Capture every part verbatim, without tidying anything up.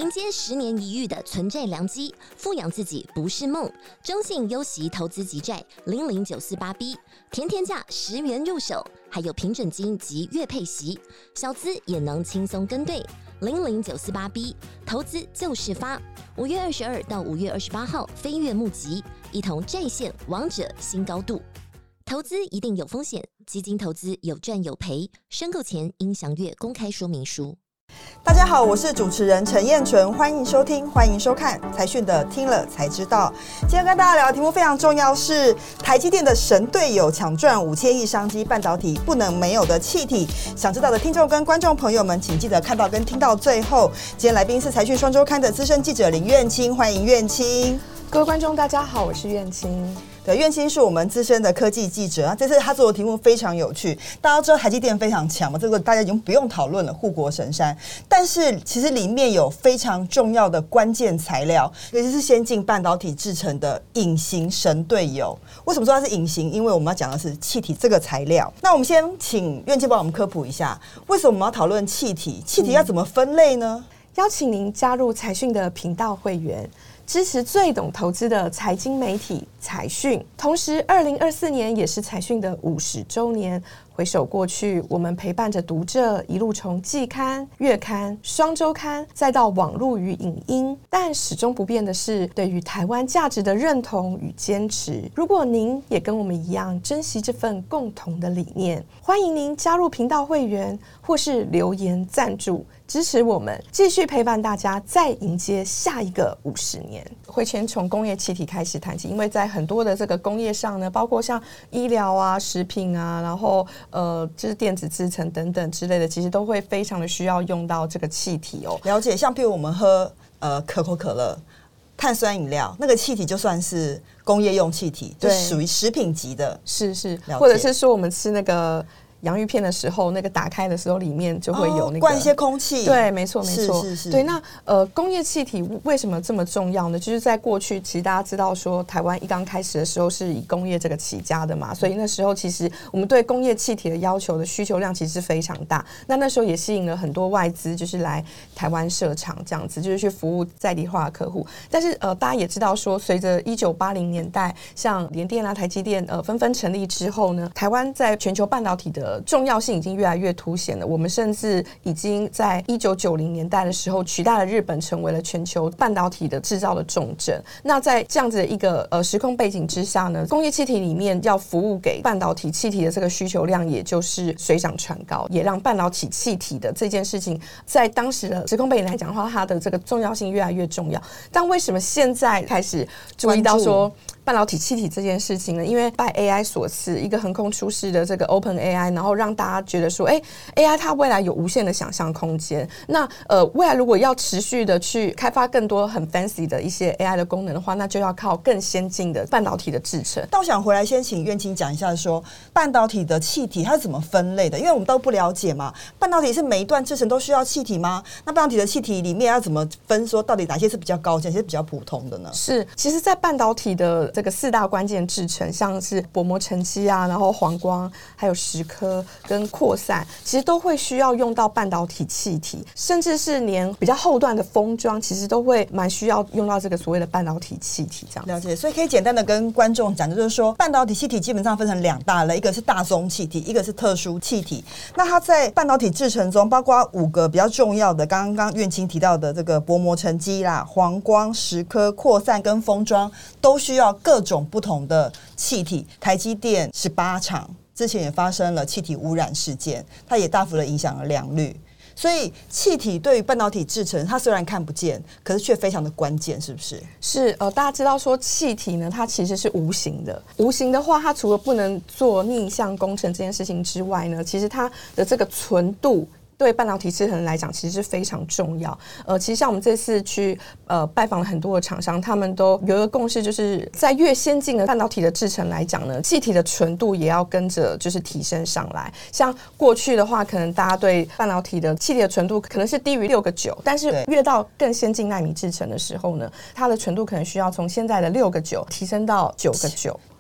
迎接十年一遇的存债良机，富养自己不是梦。中信优息投资级债零零九四八 B， 甜甜价十元入手，还有平准金及月配息，小资也能轻松跟对。零零九四八 B， 投资就是发。五月二十二到五月二十八号飞跃募集，一同债线王者新高度。投资一定有风险，基金投资有赚有赔，申购前应详阅公开说明书。 大家好，我是主持人陈燕纯，欢迎收听，欢迎收看财讯的听了才知道。今天跟大家聊的题目非常重要，是台积电的神队友抢赚五千亿商机，半导体不能没有的气体。想知道的听众跟观众朋友们，请记得看到跟听到最后。今天来宾是财讯双周刊的资深记者林苑青，欢迎苑青。 各位观众大家好，我是苑青。 对，苑青是我们资深的科技记者，这次他做的题目非常有趣。大家知道台积电非常强嘛，这个大家已经不用讨论了，护国神山。但是其实里面有非常重要的关键材料，尤其是先进半导体制成的隐形神队友。为什么说它是隐形？因为我们要讲的是气体这个材料。那我们先请苑青帮我们科普一下，为什么我们要讨论气体？气体要怎么分类呢？ 嗯、邀请您加入财讯的频道会员。支持最懂投资的财经媒体财讯，同时二零二四年也是财讯的五十周年。回首过去，我们陪伴着读者一路从季刊、月刊、双周刊，再到网络与影音，但始终不变的是对于台湾价值的认同与坚持。如果您也跟我们一样珍惜这份共同的理念，欢迎您加入频道会员，或是留言赞助支持我们，继续陪伴大家，再迎接下一个五十年。会先从工业气体开始谈起，因为在很多的这个工业上呢，包括像医疗啊、食品啊，然后呃，就是电子制程等等之类的，其实都会非常的需要用到这个气体哦。 了解，像譬如我们喝呃可口可乐、碳酸饮料，那个气体就算是工业用气体，就属于食品级的。 是是，或者是说我们吃那个洋芋片的时候，那个打开的时候里面就会有那个、哦、 灌一些空气。 对，没错没错， 是是是。 对，那呃，工业气体为什么这么重要呢？就是在过去，其实大家知道说，台湾一刚开始的时候是以工业这个起家的嘛，所以那时候其实我们对工业气体的要求的需求量其实是非常大。那那时候也吸引了很多外资，就是来台湾设厂这样子，就是去服务在地化的客户。但是呃，大家也知道说，随着一九八零年代像联电啊、台积电呃纷纷成立之后呢，台湾在全球半导体的重要性已经越来越凸显了。我们甚至已经在一九九零年代的时候取代了日本，成为了全球半导体的制造的重镇。那在这样子的一个呃时空背景之下呢，工业气体里面要服务给半导体气体的这个需求量，也就是水涨船高，也让半导体气体的这件事情在当时的时空背景来讲的话，它的这个重要性越来越重要。但为什么现在开始注意到说半导体气体这件事情呢？因为拜 A I 所赐，一个横空出世的这个 Open A I， 然后让大家觉得说，哎 ，A I 它未来有无限的想象空间。那呃，未来如果要持续的去开发更多很 fancy 的一些 A I 的功能的话，那就要靠更先进的半导体的制程。 但我想回来先请苑青讲一下说，半导体的气体它是怎么分类的？因为我们都不了解嘛。半导体是每一段制程都需要气体吗？那半导体的气体里面要怎么分？说到底哪些是比较高阶，哪些是比较普通的呢？ 是，其实，在半导体的这个四大关键制程，像是薄膜沉积啊，然后黄光，还有蚀刻跟扩散，其实都会需要用到半导体气体，甚至是连比较后段的封装，其实都会蛮需要用到这个所谓的半导体气体这样。 了解，所以可以简单的跟观众讲，就是说半导体气体基本上分成两大类，一个是大宗气体，一个是特殊气体。那它在半导体制程中，包括五个比较重要的，刚刚苑青提到的这个薄膜沉积啦、黄光、蚀刻、扩散跟封装，都需要各种不同的气体。台积电十八厂之前也发生了气体污染事件，它也大幅的影响了良率。所以气体对于半导体制程，它虽然看不见，可是却非常的关键，是不是？ 是，呃，大家知道说气体呢，它其实是无形的。无形的话，它除了不能做逆向工程这件事情之外呢，其实它的这个纯度对半导体制程来讲其实是非常重要。呃，其实像我们这次去呃拜访了很多的厂商，他们都有一个共识，就是在越先进的半导体的制程来讲呢，气体的纯度也要跟着就是提升上来。像过去的话，可能大家对半导体的气体的纯度可能是低于六个九，但是越到更先进奈米制程的时候呢，它的纯度可能需要从现在的六个九提升到九个九。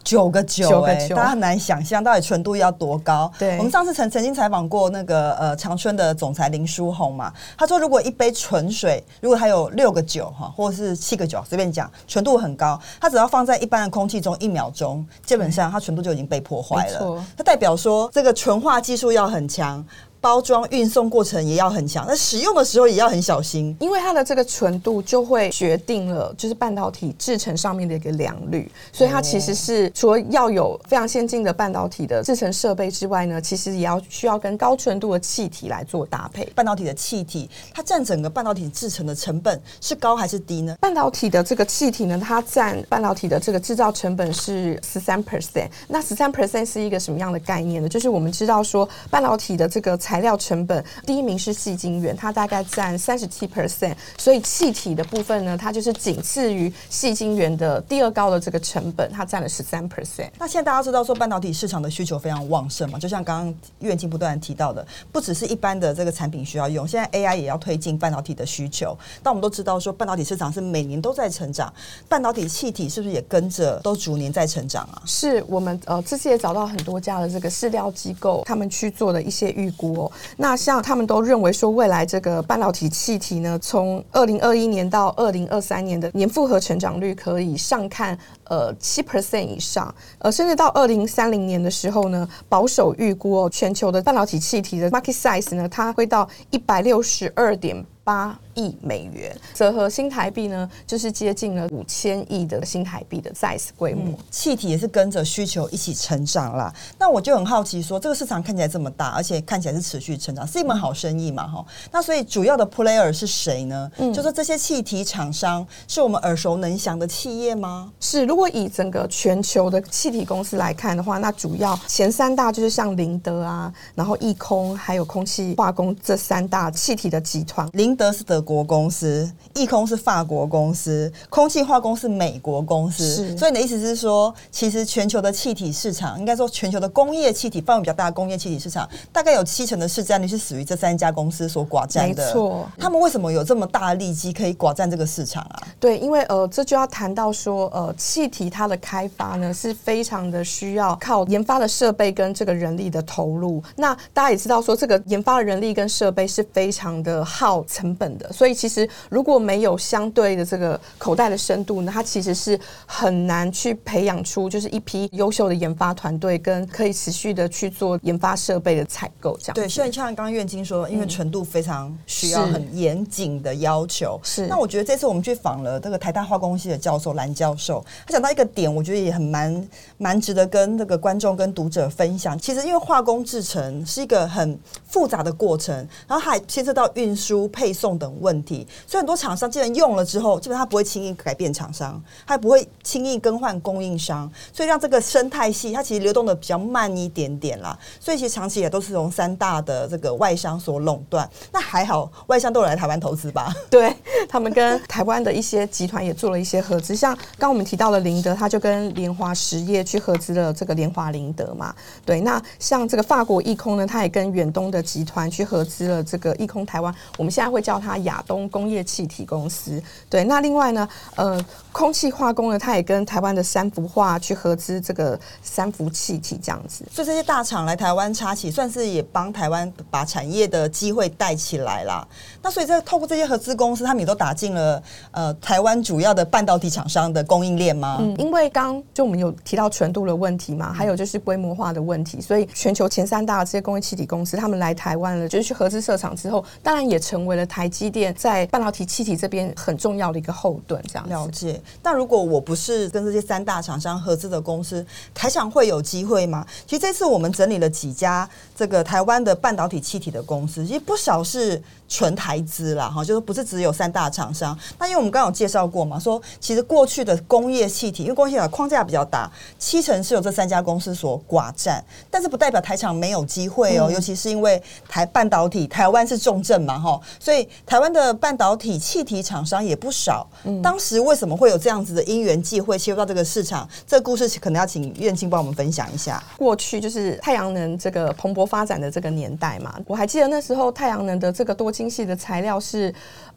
九个九、欸， 九个九， 大家很难想象到底纯度要多高。 对， 我们上次曾曾经采访过那个呃长春的总裁林书宏嘛，他说如果一杯纯水，如果它有六个九哈，或者是七个九，随便讲，纯度很高，它只要放在一般的空气中一秒钟，基本上它纯度就已经被破坏了。它代表说这个纯化技术要很强。包装运送过程也要很强，那使用的时候也要很小心， 因为它的这个纯度就会决定了就是半导体制程上面的一个良率，所以它其实是除了要有非常先进的半导体的制程设备之外呢，其实也要需要跟高纯度的气体来做搭配。 半导体的气体，它占整个半导体制程的成本是高还是低呢？ 半导体的这个气体呢，它占半导体的这个制造成本是 百分之十三。那 百分之十三 是一个什么样的概念呢？就是我们知道说半导体的这个材料成本，第一名是矽晶圆，它大概占 百分之三十七， 所以气体的部分呢，它就是仅次于矽晶圆的第二高的这个成本，它占了 百分之十三。 那现在大家知道说半导体市场的需求非常旺盛嘛，就像刚刚苑青不断提到的，不只是一般的这个产品需要用，现在 A I 也要推进半导体的需求。但我们都知道说半导体市场是每年都在成长，半导体气体是不是也跟着都逐年在成长啊？ 是我们呃这次也找到很多家的这个市调机构，他们去做的一些预估哦。那像他们都认为说，未来这个半导体气体呢，从二零二一年到二零二三年的年复合成长率可以上看呃七 percent 以上，呃，甚至到二零三零年的时候呢，保守预估哦，全球的半导体气体的 market size 呢，它会到一百六十二点八亿美元，折合新台币呢，就是接近了五千亿的新台币的 size 规模。 嗯，气体也是跟着需求一起成长啦。那我就很好奇说，这个市场看起来这么大，而且看起来是持续成长，是一门好生意嘛？哈、嗯，那所以主要的 player 是谁呢？嗯，就说这些气体厂商是我们耳熟能详的企业吗？ 是，如果以整个全球的气体公司来看的话，那主要前三大就是像林德啊，然后易空还有空气化工这三大气体的集团。 林德是德国公司，易空是法国公司，空气化工是美国公司。所以你的意思是说，其实全球的气体市场，应该说全球的工业气体范围比较大的工业气体市场，大概有七成的市占率是属于这三家公司所寡占的。 没错， 他们为什么有这么大的利基可以寡占这个市场啊？ 对，因为呃，这就要谈到说，呃，气体它的开发呢是非常的需要靠研发的设备跟这个人力的投入。那大家也知道说，这个研发的人力跟设备是非常的耗成本的，所以其实如果没有相对的这个口袋的深度呢，它其实是很难去培养出就是一批优秀的研发团队，跟可以持续的去做研发设备的采购这样。 对，所以像刚刚苑青说，因为纯度非常需要很严谨的要求。 是， 那我觉得这次我们去访了这个台大化工系的教授蓝教授，他讲到一个点，我觉得也很蛮蛮值得跟这个观众跟读者分享。其实因为化工制成是一个很复杂的过程，然后还牵涉到运输、配送等问题，所以很多厂商既然用了之后，基本上他不会轻易改变厂商，他不会轻易更换供应商，所以让这个生态系它其实流动的比较慢一点点啦。所以其实长期也都是从三大的这个外商所垄断。那还好，外商都有来台湾投资吧？ 对，他们跟台湾的一些集团也做了一些合资，像刚我们提到的林德，他就跟联华实业去合资了这个联华林德嘛。对，那像这个法国易空呢，他也跟远东的集团去合资了这个易空台湾，我们现在会叫它亚东工业气体公司。对，那另外呢，呃，空气化工呢，它也跟台湾的三氟化去合资这个三氟气体这样子。 所以这些大厂来台湾插旗，算是也帮台湾把产业的机会带起来啦。那所以这透过这些合资公司，他们也都打进了呃台湾主要的半导体厂商的供应链吗？ 嗯，因为刚就我们有提到纯度的问题嘛，还有就是规模化的问题，所以全球前三大的这些工业气体公司，他们来台湾了，就是去合资设厂之后，当然也成为了台积电在半导体气体这边很重要的一个后盾。这样子了解。但如果我不是跟这些三大厂商合资的公司，台厂会有机会吗？其实这次我们整理了几家这个台湾的半导体气体的公司，其实不少是纯台资啦，哈，就是不是只有三大厂商。那因为我们刚刚有介绍过嘛，说其实过去的工业气体，因为工业气体框架比较大，七成是由这三家公司所寡占，但是不代表台厂没有机会哦、嗯。尤其是因为台半导体台湾是重镇嘛，哈，所以台湾的半导体气体厂商也不少。嗯，当时为什么会有这样子的因缘际会切入到这个市场？这个故事可能要请苑青帮我们分享一下。 过去就是太阳能这个蓬勃发展的这个年代嘛，我还记得那时候太阳能的这个多晶系的材料是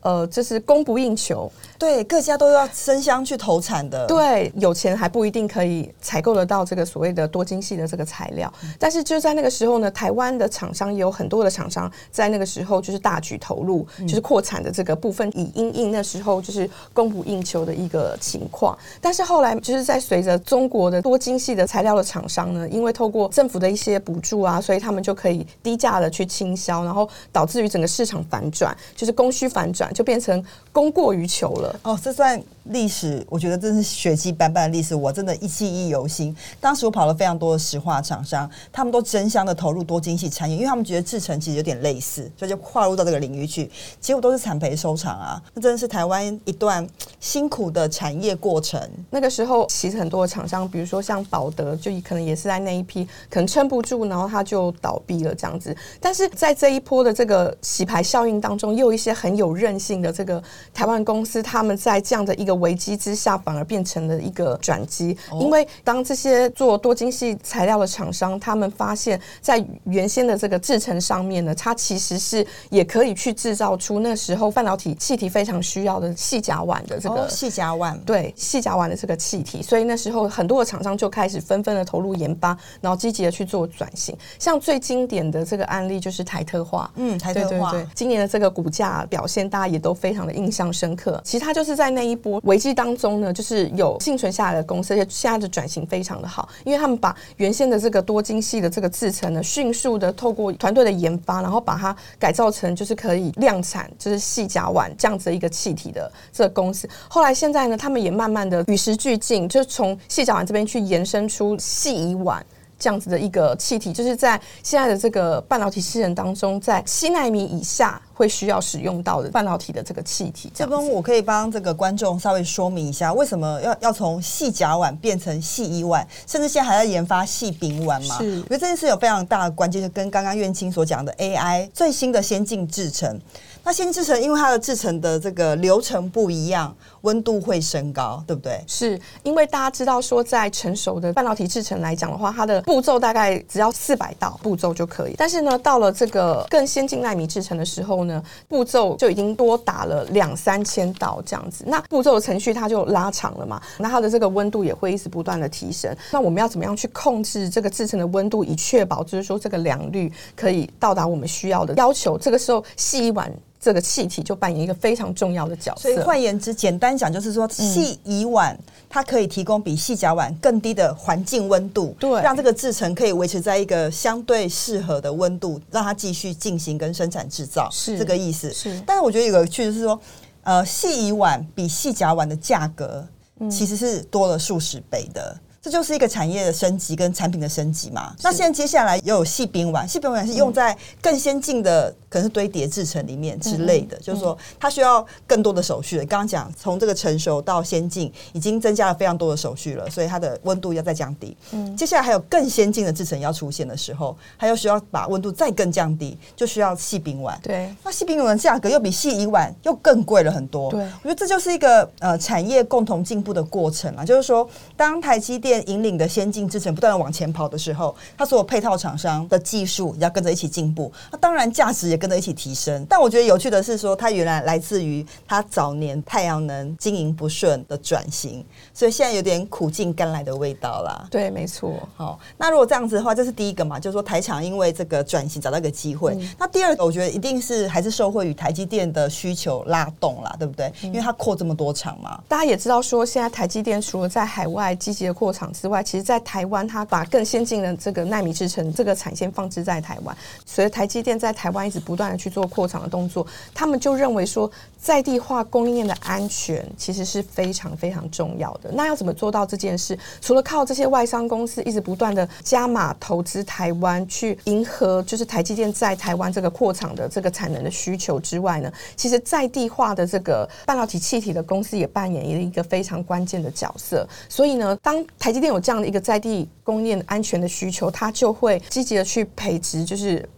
呃，这是供不应求， 对，各家都要争相去投产的。 对，有钱还不一定可以采购得到这个所谓的多晶矽的这个材料，嗯、但是就在那个时候呢，台湾的厂商也有很多的厂商在那个时候就是大举投入，嗯、就是扩产的这个部分，以因应那时候就是供不应求的一个情况。但是后来就是在随着中国的多晶矽的材料的厂商呢，因为透过政府的一些补助啊，所以他们就可以低价的去倾销，然后导致于整个市场反转，就是供需反转，就变成供过于求了。 哦，这算历史，我觉得真是血迹斑斑的历史，我真的一记忆犹新。当时我跑了非常多的石化厂商，他们都争相的投入多晶矽产业，因为他们觉得制程其实有点类似，所以就跨入到这个领域去，结果都是惨赔收场啊！那真的是台湾一段辛苦的产业过程。 那个时候其实很多的厂商，比如说像宝德，就可能也是在那一批可能撑不住，然后他就倒闭了这样子。但是在这一波的这个洗牌效应当中，又有一些很有韧性的这个台湾公司，他们在这样的一个危机之下，反而变成了一个转机。哦、因为当这些做多晶矽材料的厂商，他们发现，在原先的这个制程上面呢，它其实是也可以去制造出那时候半导体气体非常需要的矽甲烷的这个矽甲烷， 对矽甲烷的这个气体。所以那时候很多的厂商就开始纷纷的投入研发，然后积极的去做转型。像最经典的这个案例就是台特化， 嗯，台特化， 对对对，今年的这个股价表现，大家也都非常的印象深刻。其实它就是在那一波危机当中呢，就是有幸存下来的公司，而且现在的转型非常的好，因为他们把原先的这个多晶矽的这个制程呢，迅速的透过团队的研发，然后把它改造成就是可以量产，就是矽甲烷这样子的一个气体的这个公司。后来现在呢，他们也慢慢的与时俱进，就是从矽甲烷这边去延伸出矽乙烷这样子的一个气体，就是在现在的这个半导体制程当中，在七奈米以下会需要使用到的半导体的这个气体。 这边我可以帮这个观众稍微说明一下，为什么要要从矽甲烷变成矽乙烷，甚至现在还在研发矽丙烷嘛？我觉得这件事有非常大的关键，就跟刚刚苑青所讲的 A I 最新的先进制程。那先进制程因为它的制程的这个流程不一样，温度会升高，对不对？ 是因为大家知道说，在成熟的半导体制程来讲的话，它的步骤大概只要四百道步骤就可以。但是呢，到了这个更先进奈米制程的时候呢，步骤就已经多打了两三千道这样子。那步骤的程序它就拉长了嘛，那它的这个温度也会一直不断的提升。那我们要怎么样去控制这个制程的温度，以确保就是说这个良率可以到达我们需要的要求？这个时候矽乙烷这个气体就扮演一个非常重要的角色。 所以换言之，简单讲就是说，矽乙烷它可以提供比矽甲烷更低的环境温度， 对， 让这个制程可以维持在一个相对适合的温度，让它继续进行跟生产制造，是这个意思。 是， 但是我觉得有个趣的是说，呃，矽乙烷比矽甲烷的价格其实是多了数十倍的。这就是一个产业的升级跟产品的升级嘛。那现在接下来又有矽丙烷，矽丙烷是用在更先进的，可能是堆叠制程里面之类的，嗯嗯、就是说它需要更多的手续了。刚刚讲从这个成熟到先进，已经增加了非常多的手续了，所以它的温度要再降低。嗯，接下来还有更先进的制程要出现的时候，还有需要把温度再更降低，就需要矽丙烷。 对， 那矽丙烷的价格又比矽乙烷又更贵了很多。 对， 我觉得这就是一个呃产业共同进步的过程啊，就是说当台积电引领的先进制程不断的往前跑的时候，它所有配套厂商的技术也要跟着一起进步，那当然价值也跟着一起提升。但我觉得有趣的是说，它原来来自于它早年太阳能经营不顺的转型，所以现在有点苦尽甘来的味道啦。 对，没错。 好，那如果这样子的话，这是第一个嘛，就是说台厂因为这个转型找到一个机会。嗯、那第二个，我觉得一定是还是受惠于台积电的需求拉动啦，对不对？嗯、因为它扩这么多厂嘛。 大家也知道说，现在台积电除了在海外积极的扩厂之外，其实在台湾它把更先进的这个奈米制程这个产线放置在台湾。随着台积电在台湾一直不断的去做扩厂的动作，他们就认为说在地化供应链的安全其实是非常非常重要的。那要怎么做到这件事？除了靠这些外商公司一直不断的加码投资台湾，去迎合就是台积电在台湾这个扩厂的这个产能的需求之外呢，其实在地化的这个半导体气体的公司也扮演一个非常关键的角色。所以呢，当台积电有这样的一个在地供应链安全的需求，它就会积极的去培植就是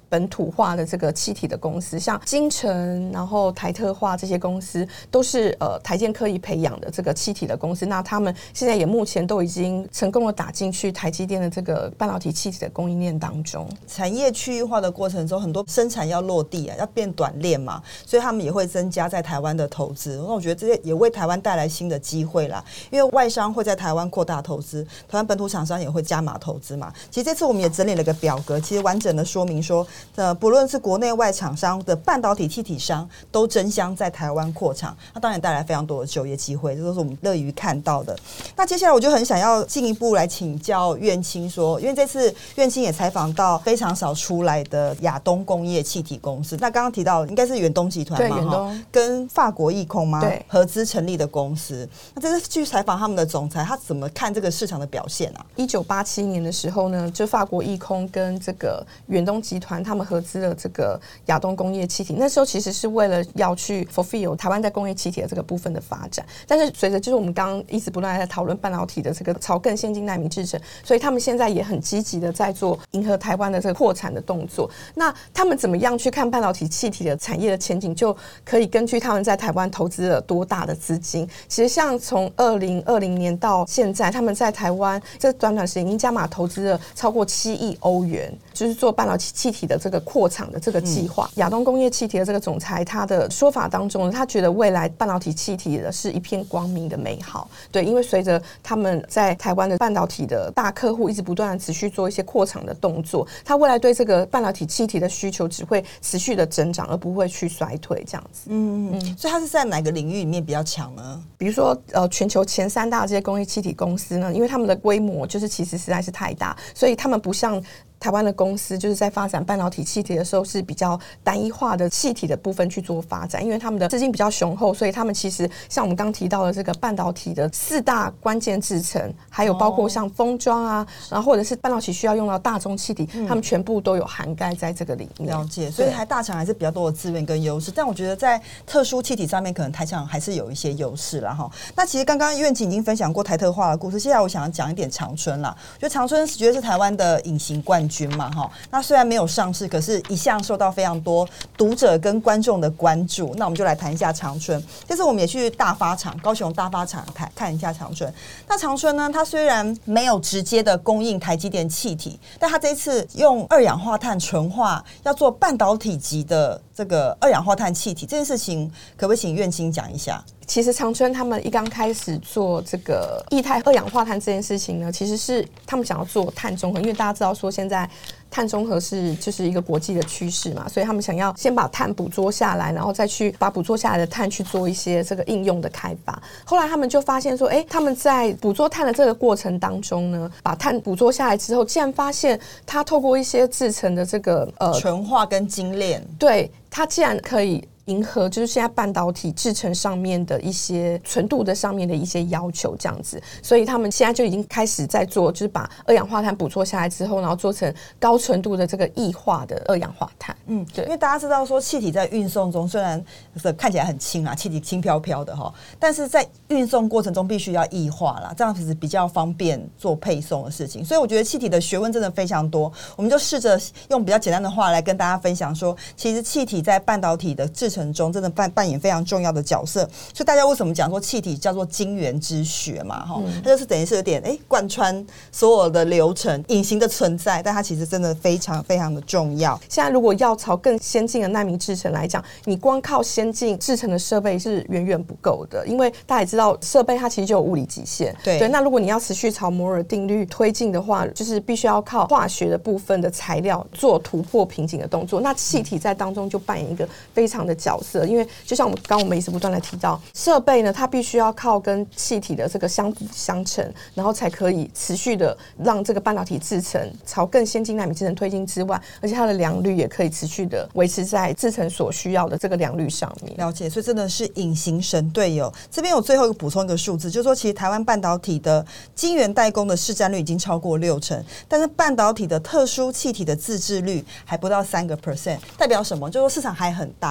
本土化的这个气体的公司，像精诚，然后台特化这些公司，都是呃台建刻意培养的这个气体的公司。那他们现在也目前都已经成功的打进去台积电的这个半导体气体的供应链当中。 产业区域化的过程中，很多生产要落地啊，要变短链嘛，所以他们也会增加在台湾的投资。那我觉得这些也为台湾带来新的机会啦，因为外商会在台湾扩大投资，台湾本土厂商也会加码投资嘛。其实这次我们也整理了个表格，其实完整的说明说，呃，不论是国内外厂商的半导体气体商都争相在台湾扩厂，那当然带来非常多的就业机会，这都是我们乐于看到的。那接下来我就很想要进一步来请教苑青说，因为这次苑青也采访到非常少出来的亚东工业气体公司，那刚刚提到应该是远东集团嘛， 对，远东跟法国益空吗？ 对， 合资成立的公司。那这次去采访他们的总裁，他怎么看这个市场的表现啊？ 一九八七年的时候呢，就法国益空跟这个远东集团他们合资了这个亚东工业气体，那时候其实是为了要去 fulfill 台湾在工业气体的这个部分的发展。但是随着就是我们刚刚一直不断在讨论半导体的这个朝更先进奈米制程，所以他们现在也很积极的在做迎合台湾的这个扩产的动作。那他们怎么样去看半导体气体的产业的前景，就可以根据他们在台湾投资了多大的资金。其实像从二零二零年到现在，他们在台湾这短短时间已经加码投资了超过七亿欧元，就是做半导体气体的这个扩厂的这个计划。亚、嗯、东工业气体的这个总裁他的说法当中，他觉得未来半导体气体的是一片光明的美好。对，因为随着他们在台湾的半导体的大客户一直不断的持续做一些扩厂的动作，他未来对这个半导体气体的需求只会持续的增长，而不会去衰退这样子。 嗯嗯，所以他是在哪个领域里面比较强呢？ 比如说呃，全球前三大这些工业气体公司呢，因为他们的规模就是其实实在是太大，所以他们不像台湾的公司就是在发展半导体气体的时候是比较单一化的气体的部分去做发展，因为他们的资金比较雄厚，所以他们其实像我们刚提到的这个半导体的四大关键制程，还有包括像封装啊，然后或者是半导体需要用到大宗气体、嗯、他们全部都有涵盖在这个里面。 了解，所以台大厂还是比较多的资源跟优势，但我觉得在特殊气体上面可能台厂还是有一些优势啦齁。那其实刚刚苑青已经分享过台特化的故事，接下来我想要讲一点长春啦。我觉得长春绝对是台湾的隐形冠军嘛齁，那虽然没有上市，可是一向受到非常多读者跟观众的关注。那我们就来谈一下长春。这次我们也去大发厂，高雄大发厂看看一下长春。那长春呢，它虽然没有直接的供应台积电气体，但它这一次用二氧化碳纯化，要做半导体级的这个二氧化碳气体，这件事情可不可以请苑青讲一下？ 其实长春他们一刚开始做这个液态二氧化碳这件事情呢，其实是他们想要做碳中和，因为大家知道说现在碳中和是就是一个国际的趋势嘛，所以他们想要先把碳捕捉下来，然后再去把捕捉下来的碳去做一些这个应用的开发。后来他们就发现说，哎，他们在捕捉碳的这个过程当中呢，把碳捕捉下来之后，竟然发现它透过一些制成的这个呃纯化跟精炼， 对，它竟然可以迎合就是现在半导体制程上面的一些纯度的上面的一些要求，这样子，所以他们现在就已经开始在做，就是把二氧化碳捕捉下来之后，然后做成高纯度的这个液化的二氧化碳。 嗯，对，因为大家知道说气体在运送中虽然看起来很轻啊，气体轻飘飘的哈，但是在运送过程中必须要液化啦，这样子比较方便做配送的事情。所以我觉得气体的学问真的非常多，我们就试着用比较简单的话来跟大家分享说，其实气体在半导体的制程中真的扮扮演非常重要的角色。所以大家为什么讲说气体叫做晶圆之学嘛？哈、嗯，它就是等于是有点哎贯穿所有的流程，隐形的存在，但它其实真的非常非常的重要。 现在如果要朝更先进的奈米制程来讲，你光靠先进制程的设备是远远不够的，因为大家也知道设备它其实就有物理极限。 对对，那如果你要持续朝摩尔定律推进的话，就是必须要靠化学的部分的材料做突破瓶颈的动作。那气体在当中就扮演一个非常的角色，因为就像我们刚刚我们一直不断的提到，设备呢它必须要靠跟气体的这个相辅相成，然后才可以持续的让这个半导体制程朝更先进奈米制程推进之外，而且它的良率也可以持续的维持在制程所需要的这个良率上面。 了解，所以真的是隐形神队友。这边有最后一个补充一个数字，就是说其实台湾半导体的晶圆代工的市占率已经超过六成，但是半导体的特殊气体的自制率还不到三个 percent， 代表什么？就是说市场还很大，台湾有很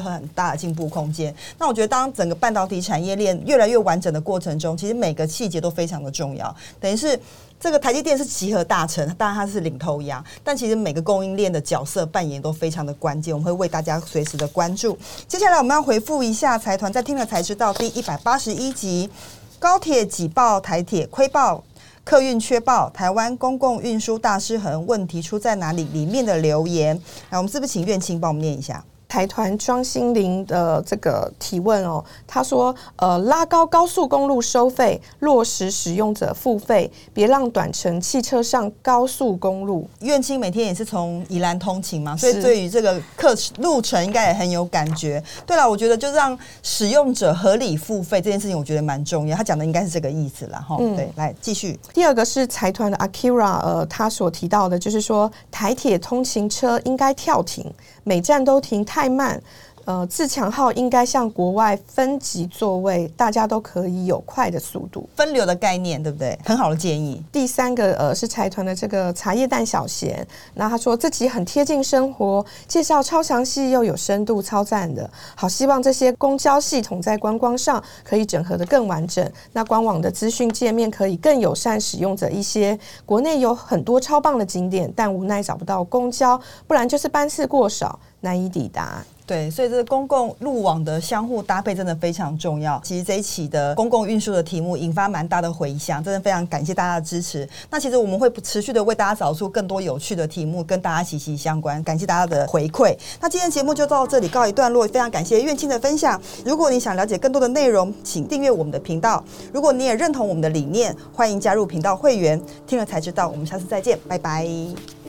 有很大的进步空间。那我觉得当整个半导体产业链越来越完整的过程中，其实每个细节都非常的重要，等于是这个台积电是集合大成，当然它是领头羊，但其实每个供应链的角色扮演都非常的关键，我们会为大家随时的关注。接下来我们要回复一下财团在听了才知道第一百八十一集，高铁挤爆台铁，亏爆客运缺爆，台湾公共运输大失衡，问题出在哪里？里面的留言，来，我们是不是请苑青帮我们念一下？ 财团庄心凌的这个提问哦，他说：呃，拉高高速公路收费，落实使用者付费，别让短程汽车上高速公路。 苑青每天也是从宜兰通勤嘛，所以对于这个课路程应该也很有感觉。对了，我觉得就让使用者合理付费这件事情，我觉得蛮重要。他讲的应该是这个意思啦，哈、嗯。对，来继续。 第二个是财团的 Akira， 呃，他所提到的就是说，台铁通勤车应该跳停，每站都停太慢，呃，自强号应该像国外分级座位，大家都可以有快的速度， 分流的概念，对不对？很好的建议。 第三个呃是财团的这个茶叶蛋小贤，那他说这集很贴近生活，介绍超详细又有深度，超赞的。好，希望这些公交系统在观光上可以整合得更完整，那官网的资讯界面可以更友善使用者一些。国内有很多超棒的景点，但无奈找不到公交，不然就是班次过少，难以抵达。 对，所以这个公共路网的相互搭配真的非常重要。其实这一期的公共运输的题目引发蛮大的回响，真的非常感谢大家的支持。那其实我们会持续的为大家找出更多有趣的题目，跟大家息息相关。感谢大家的回馈。那今天节目就到这里告一段落，非常感谢苑青的分享。如果你想了解更多的内容，请订阅我们的频道。如果你也认同我们的理念，欢迎加入频道会员。听了才知道，我们下次再见，拜拜。